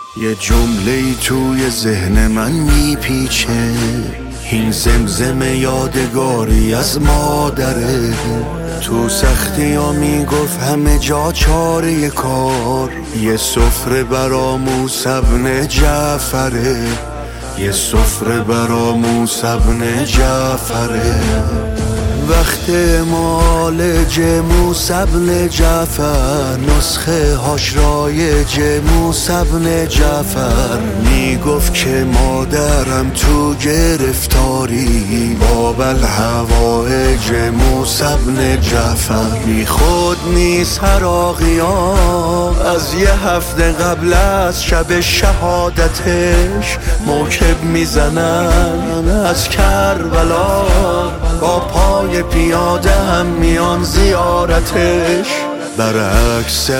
یه جمله‌ای توی ذهن من میپیچه، این زمزمه یادگاری از مادره. تو سختی ها میگفت همه جا چاره کار، یه سفره برا موسی بن جعفره، یه سفره برا موسی بن جعفره. وقت معالج موسی بن جعفر، نسخه هاش رایج موسی بن جعفر. میگفت که مادرم تو گرفتاری، باب الحوائج موسی بن جعفر. بی خود نیست عراقیا از یه هفته قبل از شب شهادتش، موکب میزنن از کربلا، با پای پیاده هم میان زیارتش. برعکس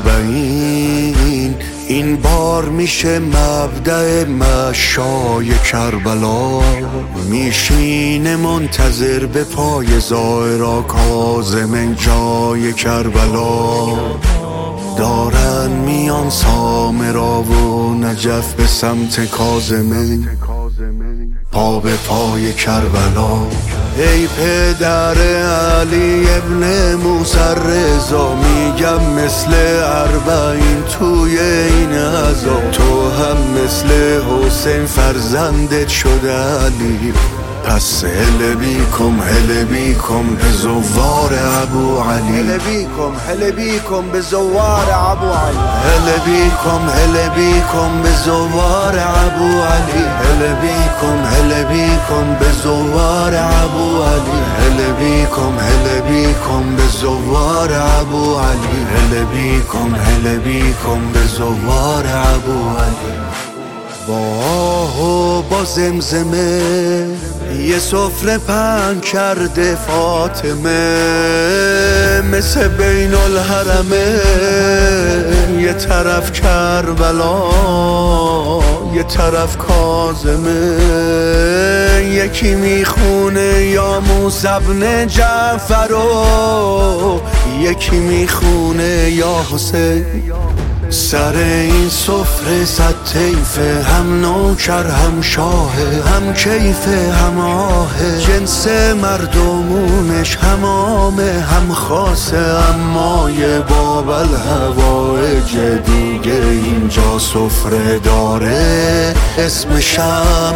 40 این بار میشه مبدأ مشای کربلا. میشینه منتظر به پای زائرا کاظم جای کربلا. دارن میان سامرا و نجف به سمت کاظمه، پا به پای کربلا. ای پدر علی ابن موسی رضا، میگم مثل 40 توی این عزا، تو هم مثل حسین فرزندت شده علی. پس هل بیکم به زوار ابو علی، هل بیکم به زوار ابو علی، هل بیکم به زوار ابو علی، هل بیکم به زوار ابو علی، هل بیکم به زوار ابو علی، هل بیکم به زوار ابو علی. با آه و با زمزمه یه سفره پهن کرده فاطمه، مثل بین الحرمه. یه طرف کربلا یه طرف کاظمه، یکی میخونه یا موسی بن جعفر و یکی میخونه یا حسین. سر این سفره 100 طیفه، هم نوکر هم شاهه، هم کیفه هم آهه. جنس مردمونش هم عامه هم خاصه، اما یه باب الحوائج دیگه اینجا سفره داره، اسمشم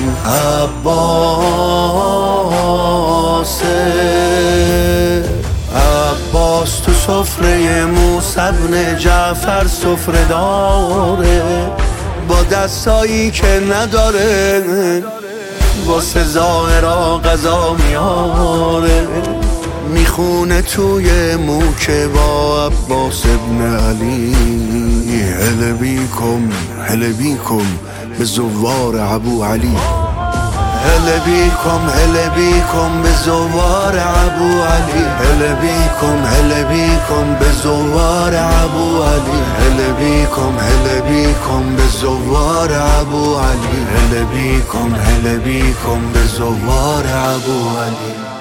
عباسه. عباس تو سفره موسی بن جعفر سفره داره، با دستایی که نداره واسه زائرا غذا میاره. میخونه توی موکه با عباس ابن علی، هل بیکم به زوار ابو علی، هل بیکم به زوار ابو علی، هل بیکم به زوار ابو علی، هل بیکم به زوار ابو علی، هل بیکم به زوار ابو علی.